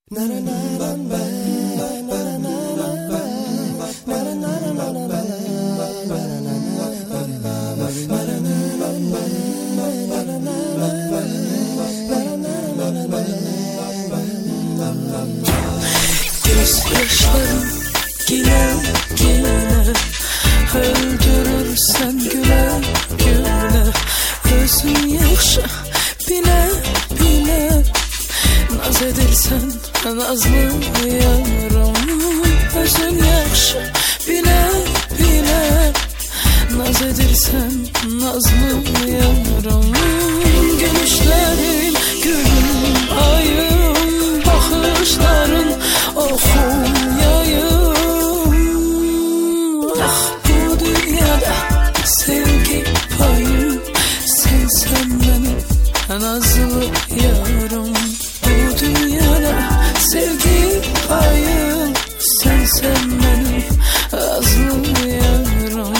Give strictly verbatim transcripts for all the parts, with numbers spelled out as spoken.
Gözyaşlarım gile gile öldürürsen güle güle. Özün yaxşı bile bile naz edirsen nazlı yarım. Özün yaxşı bile bile naz edirsen nazlı yarım. Gülüşlerin gülüm ayım, bakışların oxum yayım. Ah bu dünyada sevgi payım, sensen benim nazlı yarım. Bu dünyada sevgi payım, sensen benim nazlı yarım.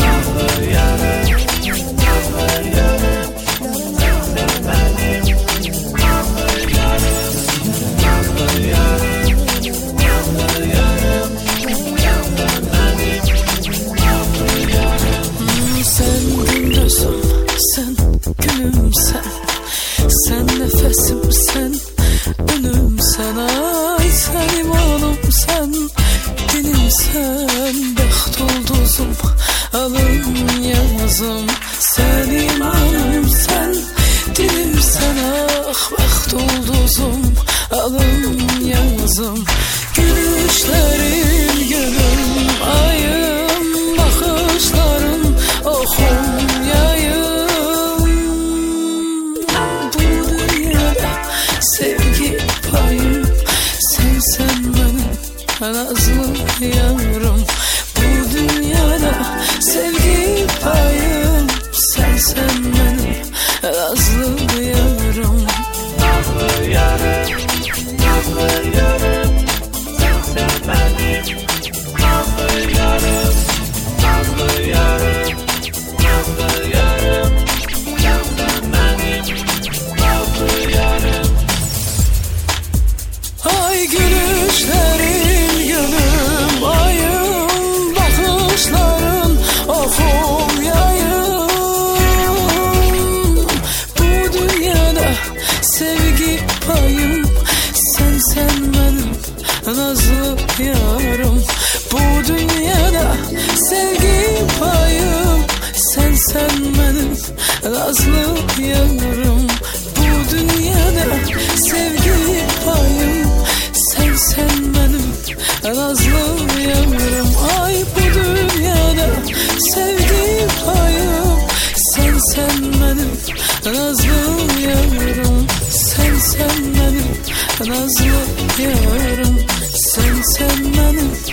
Sen günüm sen, sen nefesim sen, önüm sen. Ay sen imanım sen, dilim sen, bəxt ulduzum, alım yazım. Sen imanım sen, dilim sen, ah bəxt ulduzum, alım yazım. Gülüşlerin gönlüm ayım, bakışların oxum yayım. Sevgi payım, sensen benim nazlı yarım. Bu dünyada sevgi payım, sensen benim nazlı yarım. Nazlı yarım, nazlı yarım, sensen benim nazlı yarım. Nazlı yarım, nazlı yarım, sensen benim nazlı yarım. Ay gülüşlerin gülüm ayım, bakışların oxum yayım. Bu dünyada sevgi payım, sensen benim nazlı yarım. Bu dünyada sevgi payım, sensen benim nazlı yarım. Bu dünyada sevgi payım, sensen benim nazlı yarım. Ay bu dünyada sevgi payım, sensen benim nazlı yarım. Sensen benim nazlı yarım, sensen benim